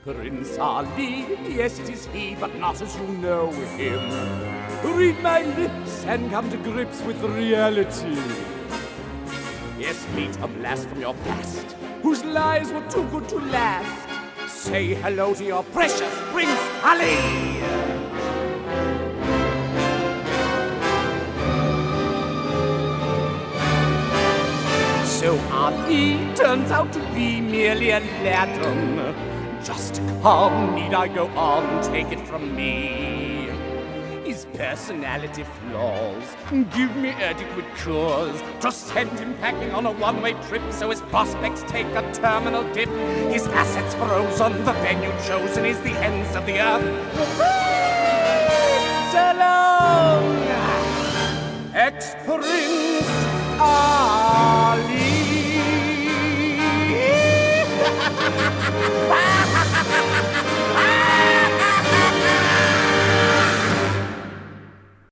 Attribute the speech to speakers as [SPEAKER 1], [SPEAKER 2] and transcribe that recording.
[SPEAKER 1] Prince Ali, yes, it is he, but not as you know him. Read my lips and come to grips with reality. Yes, meet a blast from your past, whose lies were too good to last. Say hello to your precious Prince Ali! So Ali turns out to be merely a latum. Just come, need I go on, take it from me. His personality flaws give me adequate cause to send him packing on a one-way trip, so his prospects take a terminal dip. His assets frozen, the venue chosen is the ends of the earth. So long, ex-Prince Ali.